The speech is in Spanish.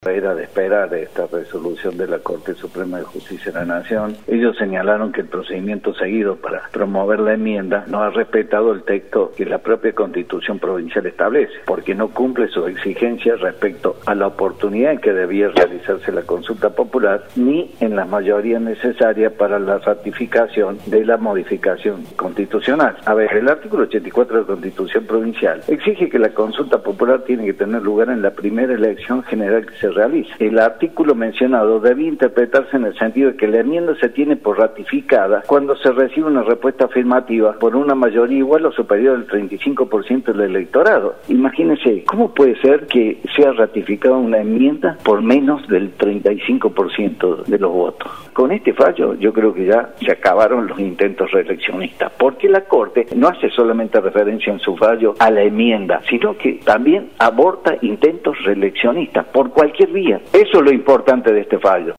Era de esperar esta resolución de la Corte Suprema de Justicia de la Nación. Ellos señalaron que el procedimiento seguido para promover la enmienda no ha respetado el texto que la propia Constitución provincial establece, porque no cumple sus exigencias respecto a la oportunidad en que debía realizarse la consulta popular, ni en la mayoría necesaria para la ratificación de la modificación constitucional. A ver, el artículo 84 de la Constitución provincial exige que la consulta popular tiene que tener lugar en la primera elección general que se realiza. El artículo mencionado debe interpretarse en el sentido de que la enmienda se tiene por ratificada cuando se recibe una respuesta afirmativa por una mayoría igual o superior al 35% del electorado. Imagínense, ¿cómo puede ser que sea ratificada una enmienda por menos del 35% de los votos? Con este fallo yo creo que ya se acabaron los intentos reeleccionistas, porque la Corte no hace solamente referencia en su fallo a la enmienda, sino que también aborta intentos reeleccionistas por cualquier vía. Eso es lo importante de este fallo.